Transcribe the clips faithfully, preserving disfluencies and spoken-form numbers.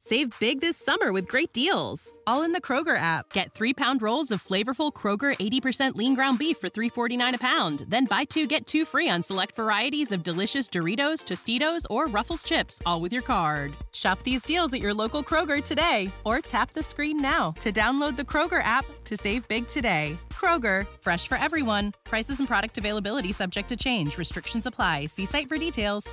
Save big this summer with great deals, all in the Kroger app. Get three-pound rolls of flavorful Kroger eighty percent lean ground beef for three forty-nine a pound. Then buy two, get two free on select varieties of delicious Doritos, Tostitos, or Ruffles chips, all with your card. Shop these deals at your local Kroger today, or tap the screen now to download the Kroger app to save big today. Kroger, fresh for everyone. Prices and product availability subject to change. Restrictions apply. See site for details.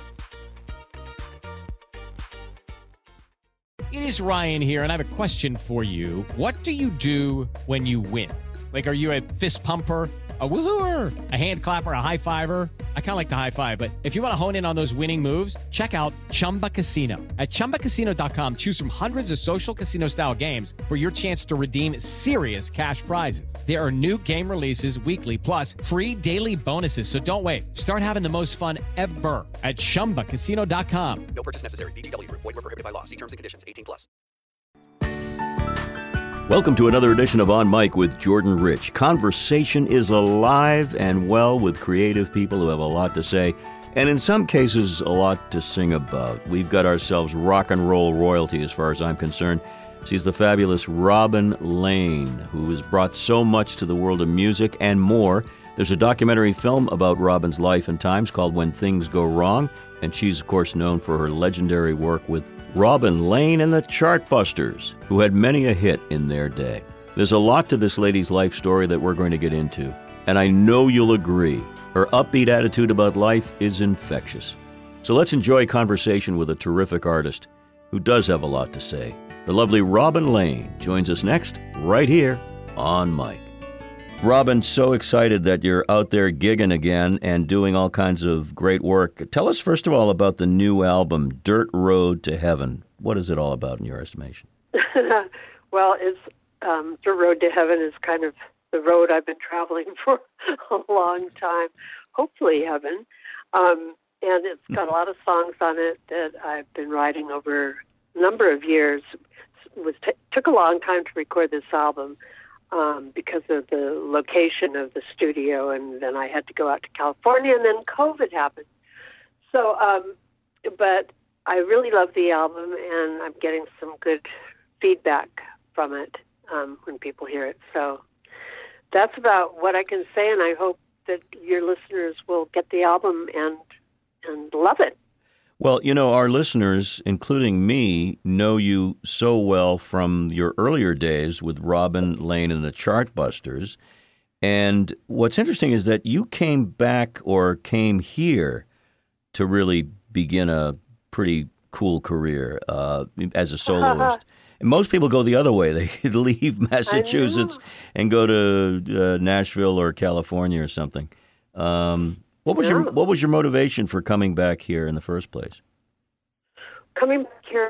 It is Ryan here, and I have a question for you. What do you do when you win? Like, are you a fist pumper, a woohooer, a hand clapper, a high fiver? I kind of like the high five, but if you want to hone in on those winning moves, check out Chumba Casino. At chumba casino dot com, choose from hundreds of social casino-style games for your chance to redeem serious cash prizes. There are new game releases weekly, plus free daily bonuses. So don't wait. Start having the most fun ever at chumba casino dot com. No purchase necessary. V G W. Void where prohibited by law. See terms and conditions. eighteen plus. Welcome to another edition of On Mic with Jordan Rich. Conversation is alive and well with creative people who have a lot to say, and in some cases, a lot to sing about. We've got ourselves rock and roll royalty as far as I'm concerned. She's the fabulous Robin Lane, who has brought so much to the world of music and more. There's a documentary film about Robin's life and times called When Things Go Wrong, and she's, of course, known for her legendary work with Robin Lane and the Chartbusters, who had many a hit in their day. There's a lot to this lady's life story that we're going to get into, and I know you'll agree. Her upbeat attitude about life is infectious. So let's enjoy conversation with a terrific artist who does have a lot to say. The lovely Robin Lane joins us next, right here on Mic. Robin, so excited that you're out there gigging again and doing all kinds of great work. Tell us, first of all, about the new album, Dirt Road to Heaven. What is it all about in your estimation? Well, it's um, Dirt Road to Heaven is kind of the road I've been traveling for a long time, hopefully heaven. Um, and it's got a lot of songs on it that I've been writing over a number of years. It was t- took a long time to record this album. Um, because of the location of the studio, and then I had to go out to California, and then COVID happened. So, um, but I really love the album, and I'm getting some good feedback from it um, when people hear it. So that's about what I can say, and I hope that your listeners will get the album and and love it. Well, you know, our listeners, including me, know you so well from your earlier days with Robin Lane and the Chartbusters. And what's interesting is that you came back or came here to really begin a pretty cool career uh, as a soloist. And most people go the other way. They leave Massachusetts and go to uh, Nashville or California or something. Um What was yeah. your What was your motivation for coming back here in the first place? Coming back here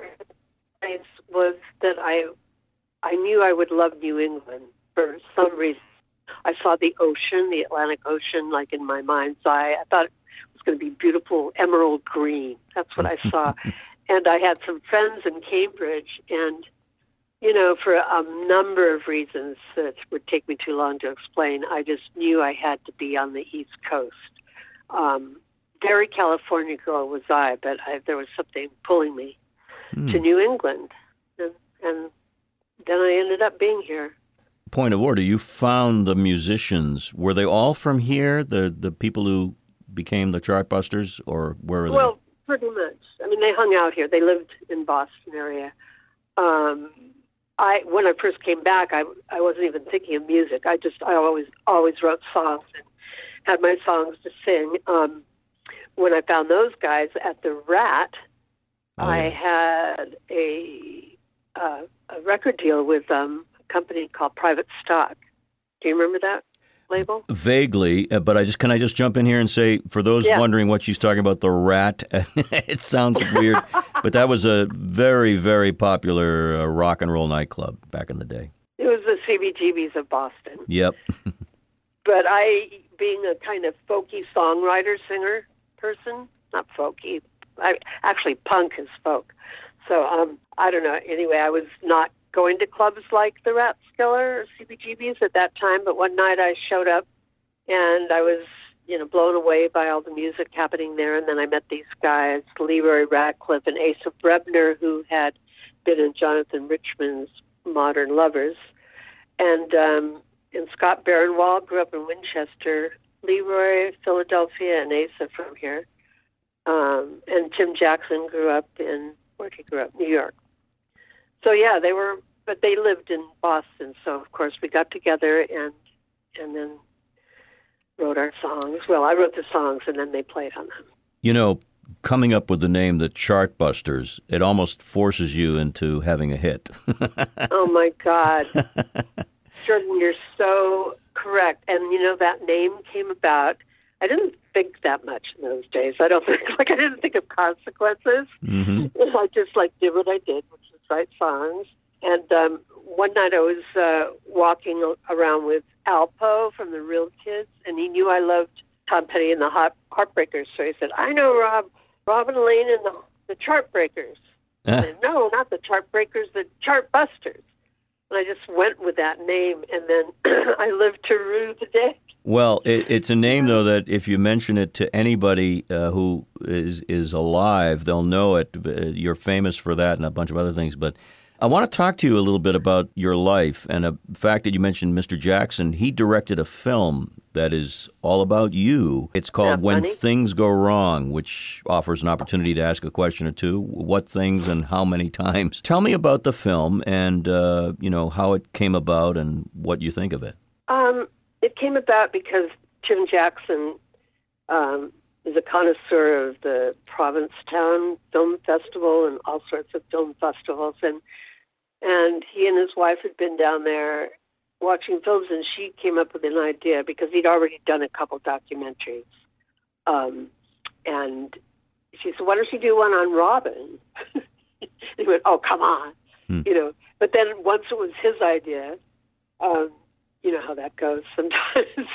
was that I I knew I would love New England for some reason. I saw the ocean, the Atlantic Ocean, like in my mind's eye. I thought it was going to be beautiful emerald green. That's what I saw. And I had some friends in Cambridge, and you know, for a number of reasons that would take me too long to explain, I just knew I had to be on the East Coast. Um, very California girl was I, but I, there was something pulling me mm. to New England, and, and then I ended up being here. Point of order, you found the musicians. Were they all from here, the the people who became the Chartbusters, or where were they? Well, pretty much. I mean, they hung out here. They lived in Boston area. Um, I when I first came back, I I wasn't even thinking of music. I just I always always wrote songs and had my songs to sing. Um, when I found those guys at the Rat, oh, I yeah. had a uh, a record deal with um, a company called Private Stock. Do you remember that label? Vaguely, but I just can I just jump in here and say, for those yeah. wondering what she's talking about, the Rat, it sounds weird, but that was a very, very popular uh, rock and roll nightclub back in the day. It was the C B G B's of Boston. Yep. But I, being a kind of folky songwriter, singer person, not folky, I, actually punk is folk. So um, I don't know. Anyway, I was not going to clubs like the Rathskeller or C B G B's at that time, but one night I showed up and I was, you know, blown away by all the music happening there. And then I met these guys, Leroy Radcliffe and Asa Brebner, who had been in Jonathan Richman's Modern Lovers. And, um, and Scott Barenwald grew up in Winchester, Leroy, Philadelphia, and Asa from here. Um, and Tim Jackson grew up in, where did he grow up? New York. So, yeah, they were, but they lived in Boston. So, of course, we got together and and then wrote our songs. Well, I wrote the songs, and then they played on them. You know, coming up with the name the Chartbusters, it almost forces you into having a hit. Oh, my God. Jordan, you're so correct. And, you know, that name came about. I didn't think that much in those days. I don't think, like, I didn't think of consequences. Mm-hmm. I just, like, did what I did, which was write songs. And um, one night I was uh, walking around with Alpo from the Real Kids, and he knew I loved Tom Petty and the Heart- Heartbreakers. So he said, I know Rob, Robin Lane and the, the Chartbreakers. I said, no, not the Chartbreakers, the Chartbusters. And I just went with that name, and then I lived to rue the day. Well, it, it's a name, though, that if you mention it to anybody uh, who is is alive, they'll know it. You're famous for that and a bunch of other things. But I want to talk to you a little bit about your life and the fact that you mentioned Mister Jackson. He directed a film that is all about you. It's called When funny? Things Go Wrong, which offers an opportunity to ask a question or two. What things and how many times? Tell me about the film and, uh, you know, how it came about and what you think of it. Um, it came about because Tim Jackson um, is a connoisseur of the Provincetown Film Festival and all sorts of film festivals. And and he and his wife had been down there watching films, and she came up with an idea because he'd already done a couple documentaries. Um, and she said, why don't you do one on Robin? He went, oh, come on. Hmm. You know. But then once it was his idea, um, you know how that goes sometimes.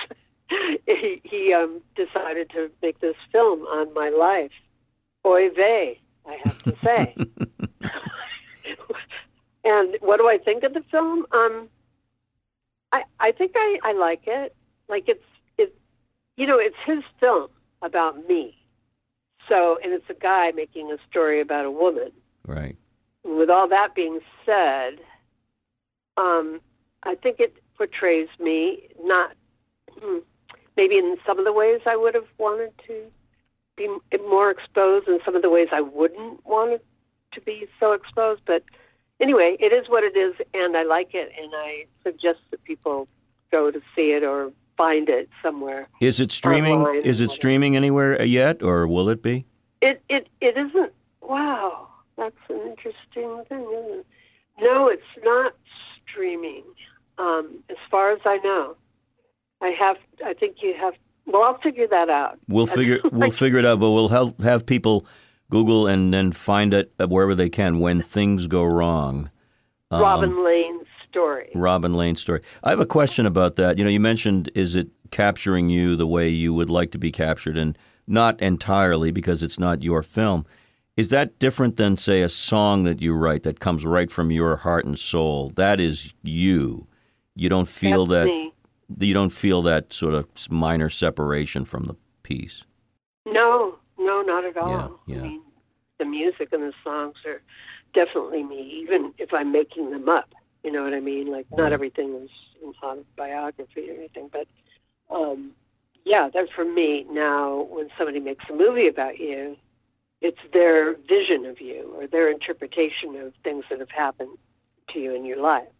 he he um, decided to make this film on my life. Oy vey, I have to say. And what do I think of the film? Um, I I think I, I like it. Like it's it, you know, it's his film about me. So, and it's a guy making a story about a woman. Right. With all that being said, um, I think it portrays me not maybe in some of the ways I would have wanted to be more exposed, and some of the ways I wouldn't want it to be so exposed. But anyway, it is what it is, and I like it, and I suggest that people go to see it or find it somewhere. Is it streaming? Online Is it whatever. streaming anywhere yet, or will it be? It it it isn't. Wow, that's an interesting thing, isn't it? No, it's not streaming. Um, as far as I know, I have. I think you have. Well, I'll figure that out. We'll figure we'll figure it out, but we'll help have people Google and then find it wherever they can. When Things Go Wrong. Um, Robin Lane's story. Robin Lane's story. I have a question about that. You know, you mentioned, is it capturing you the way you would like to be captured? And not entirely, because it's not your film. Is that different than, say, a song that you write that comes right from your heart and soul? That is you. You don't feel That's that. me. You don't feel that sort of minor separation from the piece. No, no, not at all. Yeah, yeah. I mean, the music and the songs are definitely me, even if I'm making them up. You know what I mean? Like, not Right. everything is an autobiography or anything, but um, yeah, that's for me. Now, when somebody makes a movie about you, it's their vision of you or their interpretation of things that have happened to you in your life.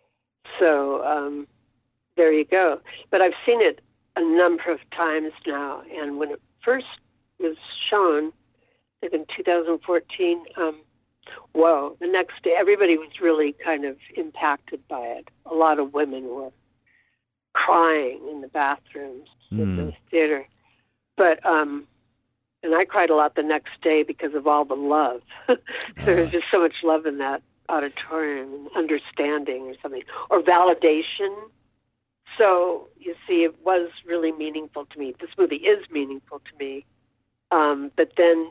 So um, there you go. But I've seen it a number of times now, and when it first was shown, I think in two thousand fourteen, um, whoa, the next day, everybody was really kind of impacted by it. A lot of women were crying in the bathrooms Mm. at the theater. But, um, and I cried a lot the next day because of all the love. There was just so much love in that auditorium, and understanding or something, or validation. So, you see, it was really meaningful to me. This movie is meaningful to me. Um, but then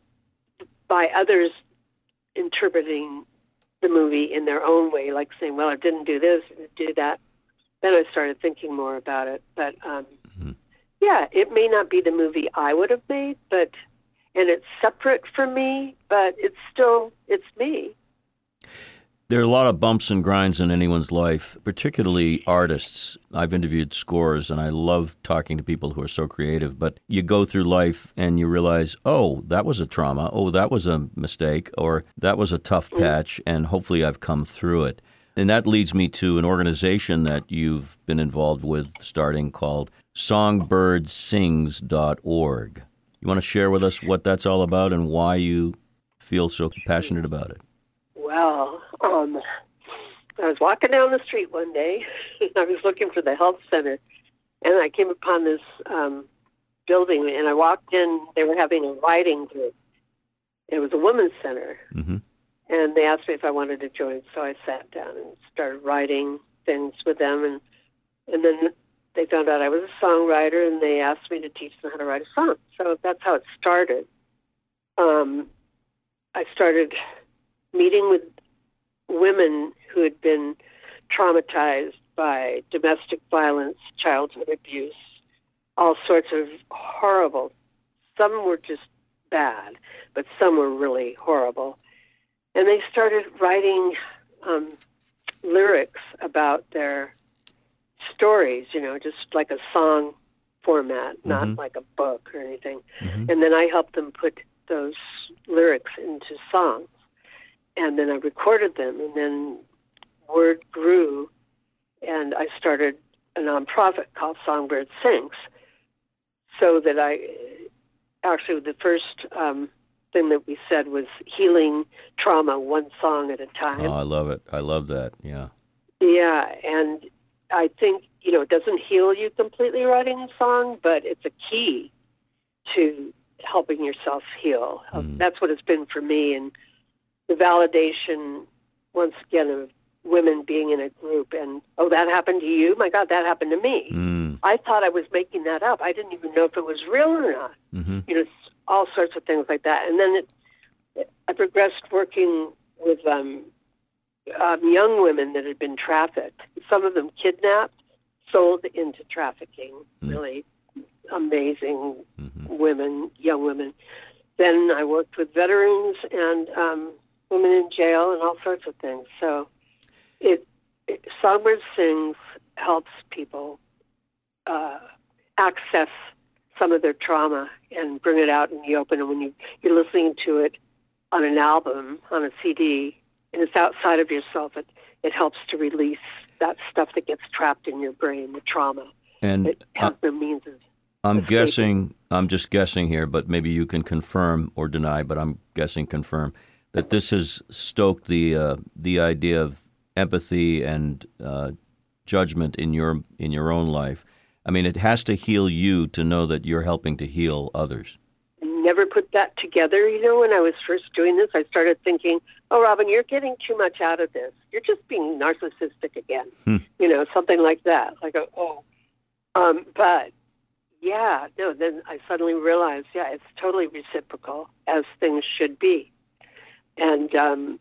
by others interpreting the movie in their own way, like saying, well, it didn't do this, it didn't do that, then I started thinking more about it. But, um, Mm-hmm. yeah, it may not be the movie I would have made, but and it's separate from me, but it's still, it's me. There are a lot of bumps and grinds in anyone's life, particularly artists. I've interviewed scores, and I love talking to people who are so creative. But you go through life and you realize, oh, that was a trauma. Oh, that was a mistake. Or that was a tough patch, and hopefully I've come through it. And that leads me to an organization that you've been involved with starting called songbird sings dot org. You want to share with us what that's all about and why you feel so passionate about it? Well, um, I was walking down the street one day, and I was looking for the health center, and I came upon this um, building, and I walked in. They were having a writing group. It was a women's center, Mm-hmm. and they asked me if I wanted to join, so I sat down and started writing things with them, and and then they found out I was a songwriter, and they asked me to teach them how to write a song. So that's how it started. Um, I started meeting with women who had been traumatized by domestic violence, childhood abuse, all sorts of horrible. Some were just bad, but some were really horrible. And they started writing um, lyrics about their stories, you know, just like a song format, not Mhm. like a book or anything. Mhm. And then I helped them put those lyrics into songs. And then I recorded them, and then word grew, and I started a nonprofit called Songbird Sings, so that I, actually the first um, thing that we said was healing trauma one song at a time. Oh, I love it. I love that. Yeah. Yeah, and I think, you know, it doesn't heal you completely writing a song, but it's a key to helping yourself heal. Mm. That's what it's been for me, and the validation, once again, of women being in a group and, oh, that happened to you? My God, that happened to me. Mm. I thought I was making that up. I didn't even know if it was real or not. Mm-hmm. You know, all sorts of things like that. And then it, I progressed working with um, um, young women that had been trafficked, some of them kidnapped, sold into trafficking, Mm. really amazing Mm-hmm. women, young women. Then I worked with veterans and um, women in jail and all sorts of things. So it, it Songbird Sings helps people uh, access some of their trauma and bring it out in the open. And when you, you're listening to it on an album, on a C D, and it's outside of yourself, it, it helps to release that stuff that gets trapped in your brain, the trauma. And It has uh, no means of I'm escaping. guessing, I'm just guessing here, but maybe you can confirm or deny, but I'm guessing confirm, that this has stoked the uh, the idea of empathy and uh, judgment in your in your own life. I mean, it has to heal you to know that you're helping to heal others. Never put that together. You know, when I was first doing this, I started thinking, oh, Robin, you're getting too much out of this. You're just being narcissistic again. Hmm. You know, something like that. Like, oh. Um, but, yeah, no, then I suddenly realized, yeah, it's totally reciprocal, as things should be. And um,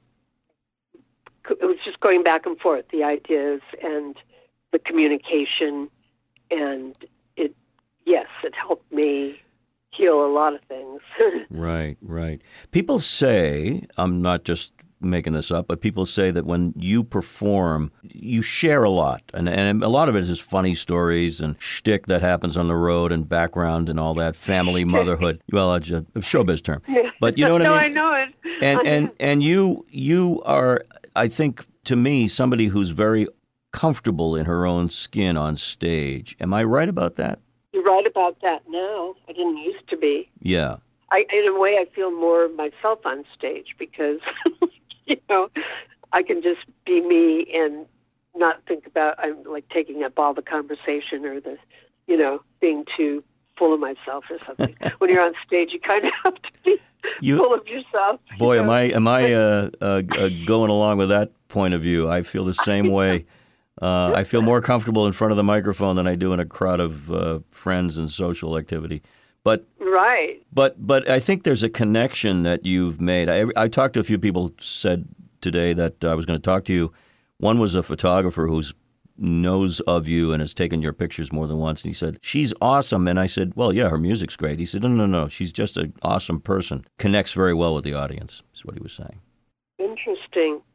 it was just going back and forth, the ideas and the communication. And it, yes, it helped me heal a lot of things. Right, right. People say, I'm not just making this up, but people say that when you perform, you share a lot. And, and a lot of it is funny stories and shtick that happens on the road and background and all that, family, motherhood. Well, it's a showbiz term. But you know what no, I mean? No, I know it. And, I and, know. and you, you are, I think, to me, somebody who's very comfortable in her own skin on stage. Am I right about that? You're right about that now. I didn't used to be. Yeah. I, in a way, I feel more myself on stage because, you know, I can just be me and not think about, I'm like taking up all the conversation or the, you know, being too full of myself or something. When you're on stage, you kind of have to be You- full of yourself. you Boy, know? am I am I uh, uh, uh, going along with that point of view. I feel the same way. Uh, I feel more comfortable in front of the microphone than I do in a crowd of uh, friends and social activity. But Right. but but I think there's a connection that you've made. I, I talked to a few people who said today that I was going to talk to you. One was a photographer who's knows of you and has taken your pictures more than once. And he said, she's awesome. And I said, well, yeah, her music's great. He said, no, no, no. She's just an awesome person. Connects very well with the audience, is what he was saying. Interesting.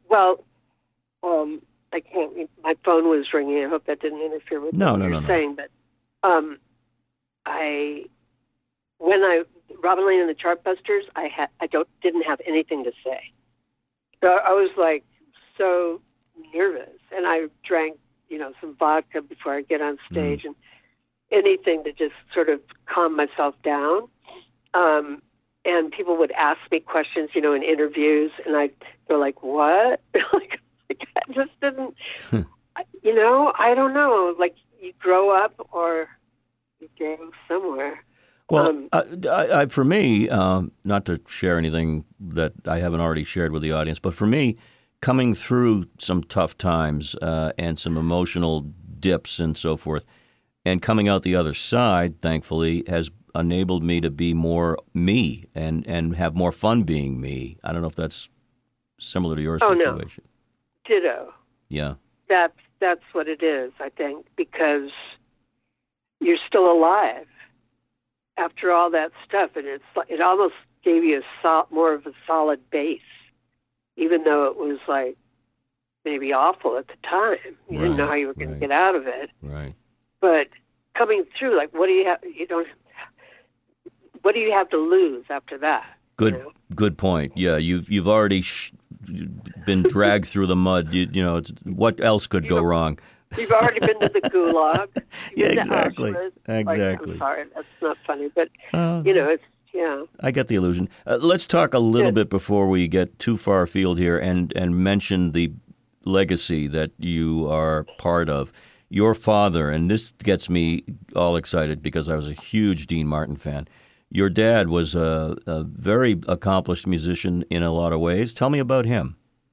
well, um, I can't. My phone was ringing. I hope that didn't interfere with No, what no, you no, were no. saying. But um, I, when I Robin Lane and the Chartbusters, I had I don't didn't have anything to say. So I was like so nervous, and I drank, you know, some vodka before I get on stage, mm. and anything to just sort of calm myself down. Um, and people would ask me questions, you know, in interviews, and I they're like, "What?" like, like, I just didn't, you know, I don't know. Like, you grow up or you go somewhere. Well, um, I, I, I, for me, um, not to share anything that I haven't already shared with the audience, but for me, coming through some tough times uh, and some emotional dips and so forth, and coming out the other side, thankfully, has enabled me to be more me and, and have more fun being me. I don't know if that's similar to your oh, situation. No. Ditto. Yeah. That's, that's what it is, I think, because you're still alive after all that stuff, and it's it almost gave you a sol- more of a solid base, even though it was like maybe awful at the time. You right, didn't know how you were going right. to get out of it. Right. But coming through, like, what do you have? You don't. What do you have to lose after that? Good. You know? Good point. Yeah, you've you've already sh- been dragged through the mud. You, you know, it's, what else could go wrong? You've already been to the gulag. Yeah, You've been to exactly. Auschwitz. Exactly. Like, I'm sorry, that's not funny, but Uh, you know, it's yeah. I get the illusion. Uh, let's talk a little Good. bit before we get too far afield here, and and mention the legacy that you are part of. Your father, and this gets me all excited because I was a huge Dean Martin fan. Your dad was a, a very accomplished musician in a lot of ways. Tell me about him.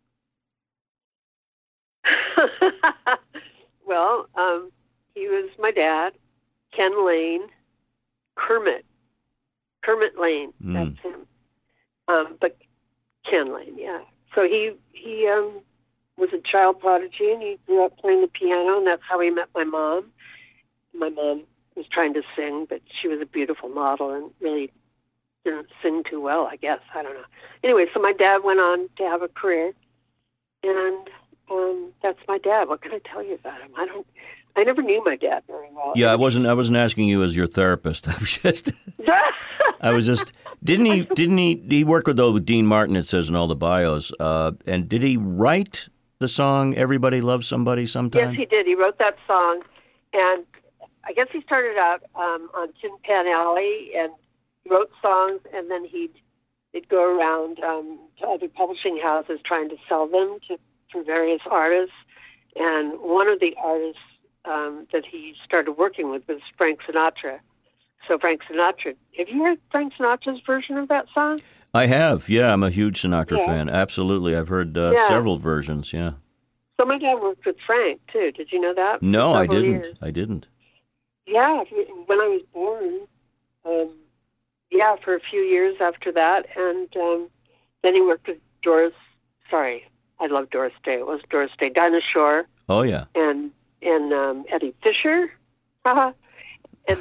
Well, um, he was my dad, Ken Lane, Kermit, Kermit Lane. Mm. That's him. Um, but Ken Lane, yeah. So he he um, was a child prodigy, and he grew up playing the piano, and that's how he met my mom. My mom was trying to sing, but she was a beautiful model and really didn't sing too well, I guess. I don't know. Anyway, so my dad went on to have a career, and um, that's my dad. What can I tell you about him? I don't. I never knew my dad very well. Yeah, I wasn't. I wasn't asking you as your therapist. I was just. I was just. Didn't he? Didn't he? He worked with, though, with Dean Martin. It says in all the bios. Uh, and did he write the song "Everybody Loves Somebody" sometime? Yes, he did. He wrote that song, and I guess he started out um, on Tin Pan Alley and wrote songs, and then he'd he'd go around um, to other publishing houses trying to sell them to for various artists. And one of the artists um, that he started working with was Frank Sinatra. So Frank Sinatra, have you heard Frank Sinatra's version of that song? I have. Yeah, I'm a huge Sinatra Yeah. fan. Absolutely, I've heard uh, Yeah. several versions. Yeah. So my dad worked with Frank too. Did you know that? No, For I several didn't. years. I didn't. Yeah, when I was born, um, yeah, for a few years after that, and um, then he worked with Doris. Sorry, I love Doris Day. It was Doris Day, Dinah Shore, Oh yeah. and and um, Eddie Fisher, haha, and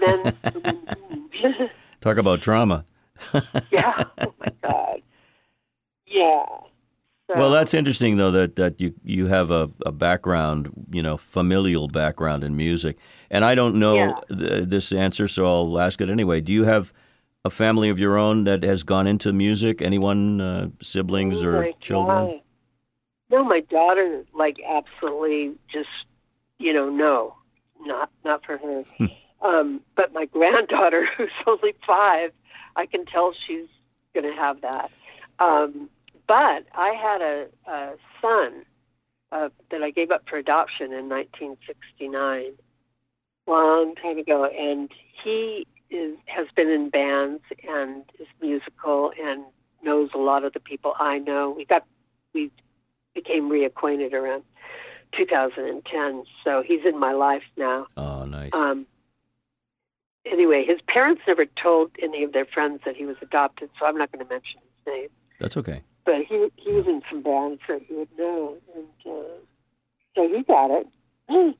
then Talk about trauma. yeah, oh my God, yeah. So, Well, that's interesting, though, that, that you, you have a, a background, you know, familial background in music. And I don't know Yeah. th- this answer, so I'll ask it anyway. Do you have a family of your own that has gone into music? Anyone, uh, siblings oh or my children? God. No, my daughter, like, absolutely just, you know, no, not not for her. um, but my granddaughter, who's only five, I can tell she's going to have that. Um, but I had a, a son uh, that I gave up for adoption in nineteen sixty-nine, long time ago, and he is has been in bands and is musical and knows a lot of the people I know. We got we became reacquainted around two thousand ten, so he's in my life now. Oh, nice. Um, anyway, his parents never told any of their friends that he was adopted, so I'm not going to mention his name. That's okay. But he he was in some bands that he would know, and uh, so he got it.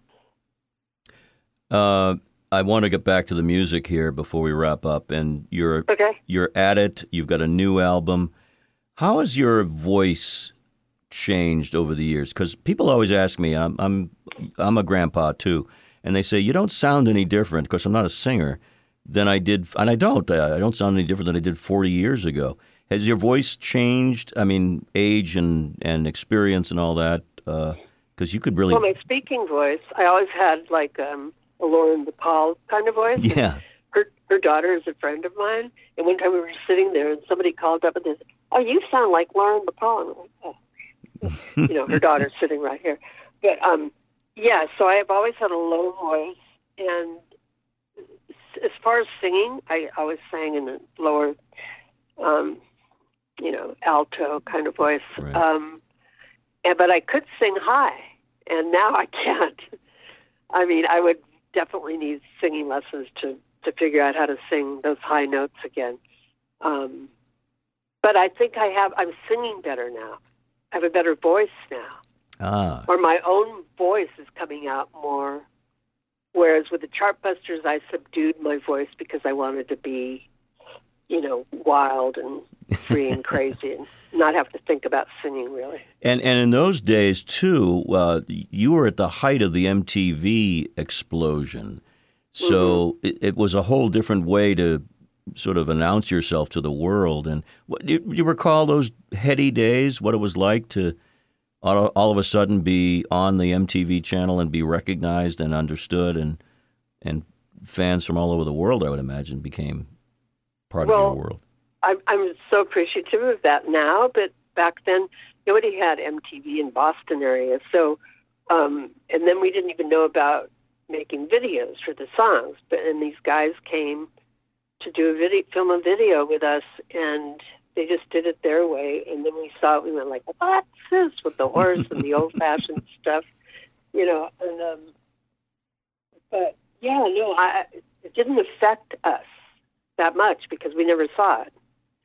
Uh, I want to get back to the music here before we wrap up. And you're Okay. you're at it. You've got a new album. How has your voice changed over the years? Because people always ask me, I'm, I'm, I'm a grandpa too, and they say, you don't sound any different, because I'm not a singer, than I did, and I don't. I don't sound any different than I did forty years ago. Has your voice changed? I mean, age and, and experience and all that? Because uh, you could really... Well, my speaking voice, I always had like um, a Lauren Bacall kind of voice. Yeah. Her, her daughter is a friend of mine, and one time we were sitting there, and somebody called up and said, "Oh, you sound like Lauren Bacall." And I'm like, oh. You know, her daughter's sitting right here. But, um, yeah, so I have always had a low voice, and as far as singing, I always sang in a lower, um, you know, alto kind of voice. Right. Um, and, but I could sing high, and now I can't. I mean, I would definitely need singing lessons to, to figure out how to sing those high notes again. Um, but I think I have, I'm singing better now. I have a better voice now. Ah. Or my own voice is coming out more. Whereas with the Chartbusters, I subdued my voice because I wanted to be, you know, wild and free and crazy and not have to think about singing, really. And and in those days, too, uh, you were at the height of the M T V explosion. So mm-hmm. it, it was a whole different way to sort of announce yourself to the world. And what, do, you, do you recall those heady days, what it was like to all, all of a sudden be on the M T V channel and be recognized and understood, and and fans from all over the world, I would imagine, became part well, of your world? I'm, I'm so appreciative of that now, but back then nobody had M T V in Boston area. So, um, and then we didn't even know about making videos for the songs. But and these guys came to do a video, film a video with us, and they just did it their way. And then we saw it, we went like, "What's this?" with the horse and the old-fashioned stuff, you know. And um, but yeah, no, I, it didn't affect us that much because we never saw it.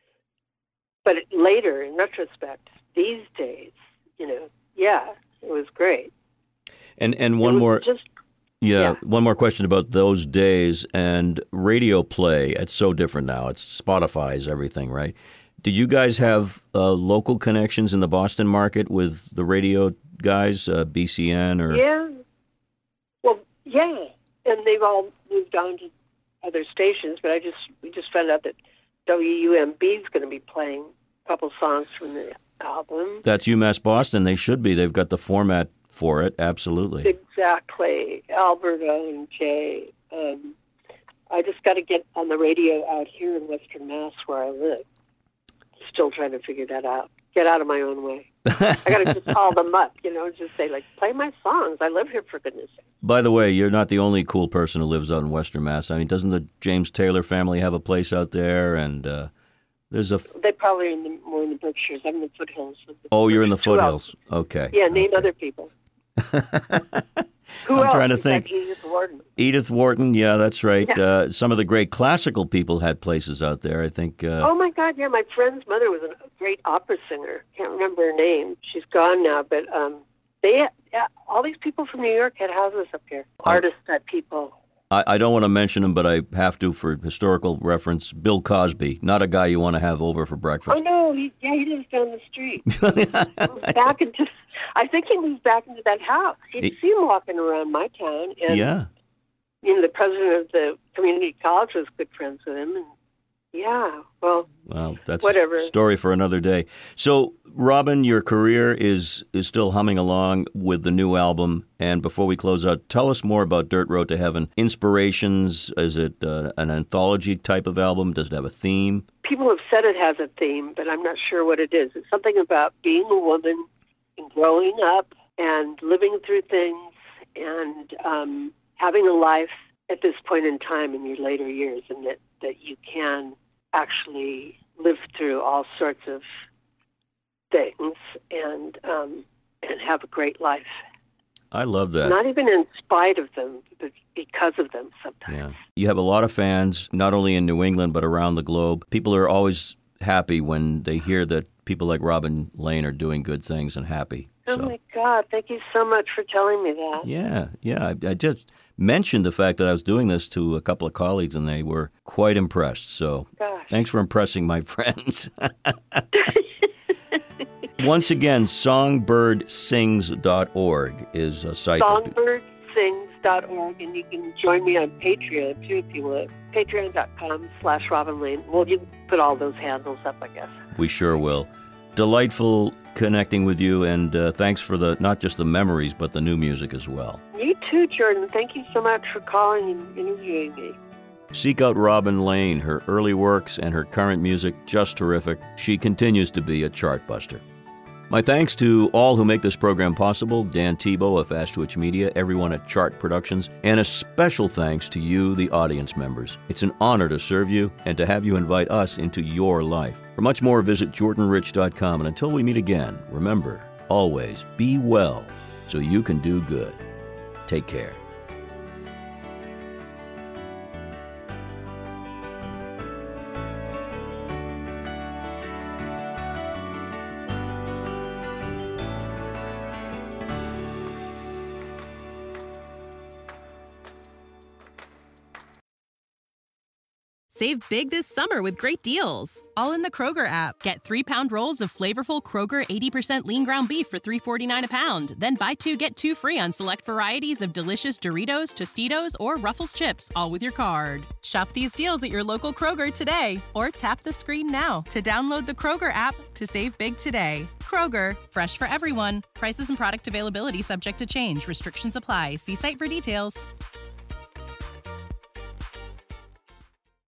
But it, later, in retrospect, these days, you know, yeah, it was great. And and one more, just, yeah, yeah, one more question about those days and radio play. It's so different now. It's Spotify's everything, right? Did you guys have uh, local connections in the Boston market with the radio guys, uh, B C N or? Yeah. Well, yeah, and they've all moved on to other stations. But I just we just found out that W U M B is going to be playing a couple songs from the album. That's UMass Boston. They should be. They've got the format for it. Absolutely. Exactly. Alberta and Jay. Um, I just got to get on the radio out here in Western Mass where I live. Still trying to figure that out. Get out of my own way. I got to just call them up, you know, just say, like, play my songs. I live here, for goodness sake. By the way, you're not the only cool person who lives out in Western Mass. I mean, doesn't the James Taylor family have a place out there? And uh, there's a... F- they probably are in the, more in the Berkshires. I'm in the foothills. The oh, you're in the Who foothills. else? Okay. Yeah, name okay. other people. Who I'm else? trying to In think. fact, Edith Wharton. Edith Wharton, yeah, that's right. Yeah. Uh, some of the great classical people had places out there, I think. Uh, Oh, my God, yeah. My friend's mother was a great opera singer. Can't remember her name. She's gone now, but um, they yeah, all these people from New York had houses up here. Artist type people. I, I don't want to mention him, but I have to for historical reference. Bill Cosby, not a guy you want to have over for breakfast. Oh, no, he, yeah, he lives down the street. He moved back into, I think he moved back into that house. You'd He- see him walking around my town. And, Yeah. you know, the president of the community college was good friends with him. And yeah, well, Well, that's Whatever. a story for another day. So, Robin, your career is is still humming along with the new album. And before we close out, tell us more about Dirt Road to Heaven. Inspirations? Is it uh, an anthology type of album? Does it have a theme? people have said it has a theme, but I'm not sure what it is. It's something about being a woman and growing up and living through things and um, having a life at this point in time in your later years, and that, that you can actually live through all sorts of things and um, and have a great life. I love that. Not even in spite of them, but because of them sometimes. Yeah. You have a lot of fans, not only in New England, but around the globe. People are always happy when they hear that people like Robin Lane are doing good things and happy. Oh, so. my God. Thank you so much for telling me that. Yeah, yeah. I, I just mentioned the fact that I was doing this to a couple of colleagues, and they were quite impressed. So Gosh. thanks for impressing my friends. Once again, songbird sings dot org is a site. songbird sings dot org, and you can join me on Patreon, too, if you want. Patreon.com slash Robin Lane. Well, you can put all those handles up, I guess. We sure will. Delightful connecting with you, and uh, thanks for the not just the memories, but the new music as well. You too, Jordan. Thank you so much for calling and interviewing me. Seek out Robin Lane. Her early works and her current music, just terrific. She continues to be a chart buster. My thanks to all who make this program possible, Dan Tebow of Fast Twitch Media, everyone at Chart Productions, and a special thanks to you, the audience members. It's an honor to serve you and to have you invite us into your life. For much more, visit jordan rich dot com, and until we meet again, remember, always be well so you can do good. Take care. Save big this summer with great deals, all in the Kroger app. Get three-pound rolls of flavorful Kroger eighty percent lean ground beef for three forty-nine a pound. Then buy two, get two free on select varieties of delicious Doritos, Tostitos, or Ruffles chips, all with your card. Shop these deals at your local Kroger today, or tap the screen now to download the Kroger app to save big today. Kroger, fresh for everyone. Prices and product availability subject to change. Restrictions apply. See site for details.